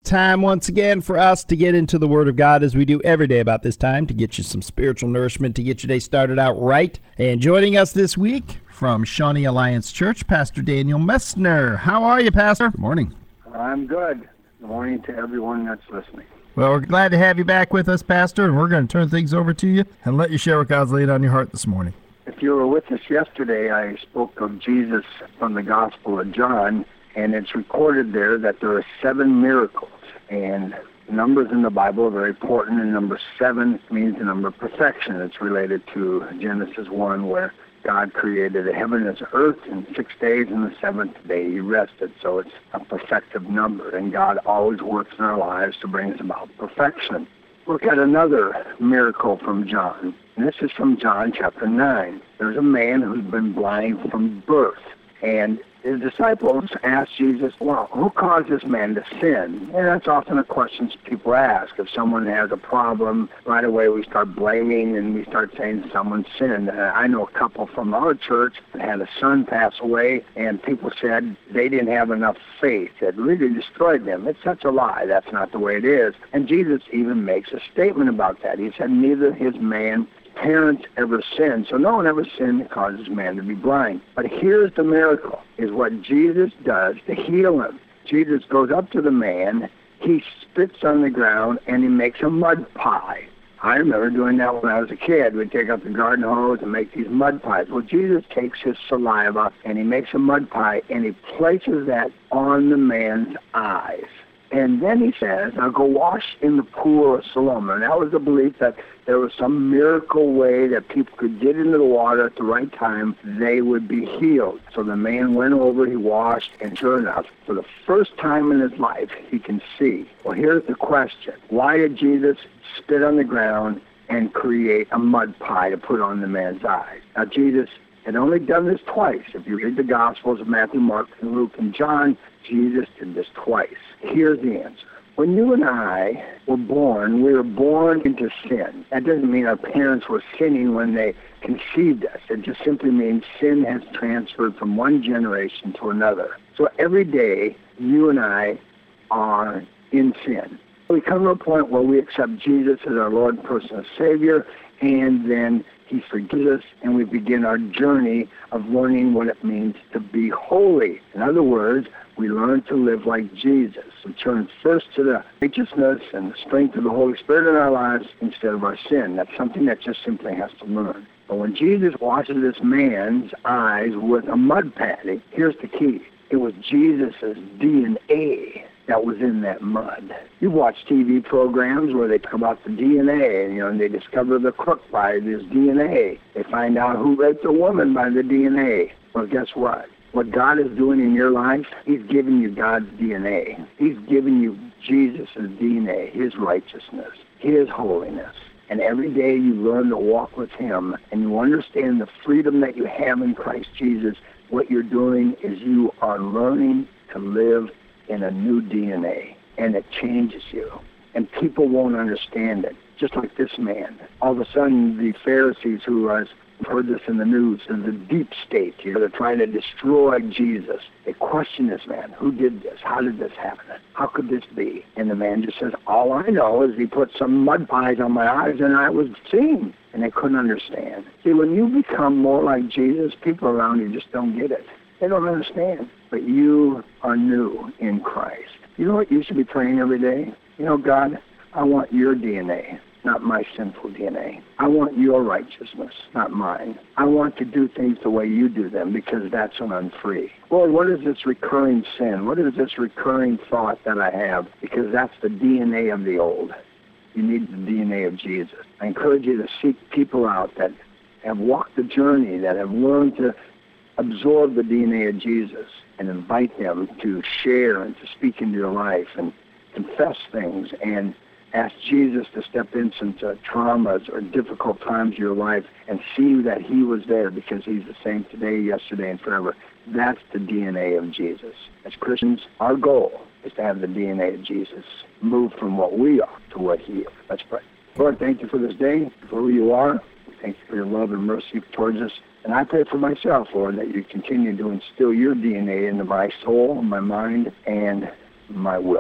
time once again for us to get into the Word of God as we do every day about this time to get you some spiritual nourishment, to get your day started out right. And joining us this week from Shawnee Alliance Church, Pastor Daniel Messner. How are you, Pastor? Good morning. I'm good. Good morning to everyone that's listening. Well, we're glad to have you back with us, Pastor, and we're going to turn things over to you and let you share what God's laid on your heart this morning. If you were with us yesterday, I spoke of Jesus from the Gospel of John, and it's recorded there that there are 7 miracles. And numbers in the Bible are very important, and number 7 means the number of perfection. It's related to Genesis 1, where God created the heaven and earth in 6 days, and the 7th day He rested. So it's a perfective number, and God always works in our lives to bring us about perfection. Look at another miracle from John. And this is from John chapter 9. There's a man who's been blind from birth. And his disciples asked Jesus, well, who caused this man to sin? And that's often a question people ask. If someone has a problem, right away we start blaming and we start saying someone sinned. I know a couple from our church that had a son pass away, and people said they didn't have enough faith. It really destroyed them. It's such a lie. That's not the way it is. And Jesus even makes a statement about that. He said, neither his parents ever sinned. So no one ever sinned that causes man to be blind. But here's the miracle, is what Jesus does to heal him. Jesus goes up to the man, he spits on the ground, and he makes a mud pie. I remember doing that when I was a kid. We'd take up the garden hose and make these mud pies. Well, Jesus takes his saliva, and he makes a mud pie, and he places that on the man's eyes. And then he says, now go wash in the pool of Siloam. And that was the belief that there was some miracle way that people could get into the water at the right time, they would be healed. So the man went over, he washed, and sure enough, for the first time in his life, he can see. Well, here's the question. Why did Jesus spit on the ground and create a mud pie to put on the man's eyes? Now, Jesus had only done this twice. If you read the Gospels of Matthew, Mark, and Luke, and John, Jesus did this twice. Here's the answer. When you and I were born, we were born into sin. That doesn't mean our parents were sinning when they conceived us. It just simply means sin has transferred from one generation to another. So every day, you and I are in sin. We come to a point where we accept Jesus as our Lord and personal Savior, and then He forgives us, and we begin our journey of learning what it means to be holy. In other words, we learn to live like Jesus. We turn first to the righteousness and the strength of the Holy Spirit in our lives instead of our sin. That's something that just simply has to learn. But when Jesus washes this man's eyes with a mud patty, here's the key. It was Jesus' DNA that was in that mud. You watch TV programs where they talk about the DNA, and they discover the crook by this DNA. They find out who raped a woman by the DNA. Well, guess what? What God is doing in your life, He's giving you God's DNA. He's giving you Jesus' DNA, His righteousness, His holiness. And every day you learn to walk with Him and you understand the freedom that you have in Christ Jesus, what you're doing is you are learning to live in a new DNA, and it changes you. And people won't understand it, just like this man. All of a sudden, the Pharisees who heard this in the news, in the deep state, they're trying to destroy Jesus. They question this man. Who did this? How did this happen? How could this be? And the man just says, all I know is he put some mud pies on my eyes and I was seeing. And they couldn't understand. See, when you become more like Jesus, people around you just don't get it. They don't understand. But you are new in Christ. You know what you should be praying every day? God, I want your DNA, not my sinful DNA. I want your righteousness, not mine. I want to do things the way you do them because that's when I'm free. Lord, what is this recurring sin? What is this recurring thought that I have? Because that's the DNA of the old. You need the DNA of Jesus. I encourage you to seek people out that have walked the journey, that have learned to absorb the DNA of Jesus and invite them to share and to speak into your life and confess things and ask Jesus to step into traumas or difficult times of your life and see that He was there because He's the same today, yesterday, and forever. That's the DNA of Jesus. As Christians, our goal is to have the DNA of Jesus move from what we are to what He is. Let's pray. Lord, thank you for this day, for who you are. Thank you for your love and mercy towards us. And I pray for myself, Lord, that you continue to instill your DNA into my soul, my mind, and my will.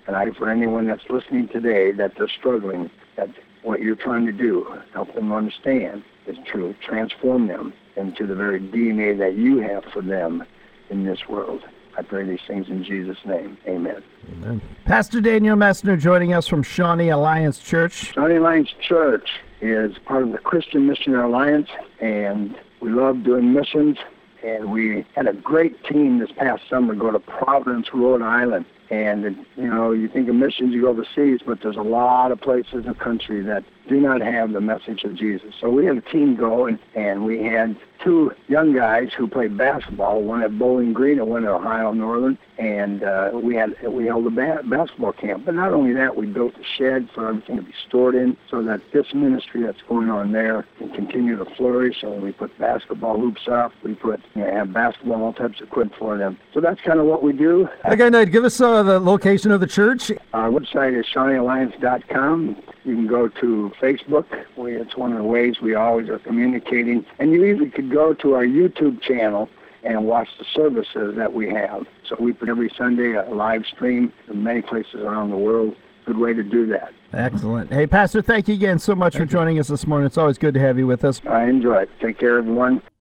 And I, for anyone that's listening today, that they're struggling, that what you're trying to do, help them understand, is to transform them into the very DNA that you have for them in this world. I pray these things in Jesus' name. Amen. Amen. Pastor Daniel Messner joining us from Shawnee Alliance Church. Shawnee Alliance Church is part of the Christian Missionary Alliance, and we love doing missions. And we had a great team this past summer go to Providence, Rhode Island. And, you think of missions, you go overseas, but there's a lot of places in the country that do not have the message of Jesus. So we had a team go, and we had two young guys who played basketball, one at Bowling Green and one at Ohio Northern, and we held a basketball camp. But not only that, we built a shed for everything to be stored in so that this ministry that's going on there can continue to flourish. So we put basketball hoops up, we have basketball, all types of equipment for them. So that's kind of what we do. Okay, now give us the location of the church. Our website is ShawneeAlliance.com. You can go to Facebook. It's one of the ways we always are communicating. And you even could go to our YouTube channel and watch the services that we have. So we put every Sunday a live stream in many places around the world. Good way to do that. Excellent. Hey, Pastor, thank you again so much for joining us this morning. It's always good to have you with us. I enjoy it. Take care, everyone.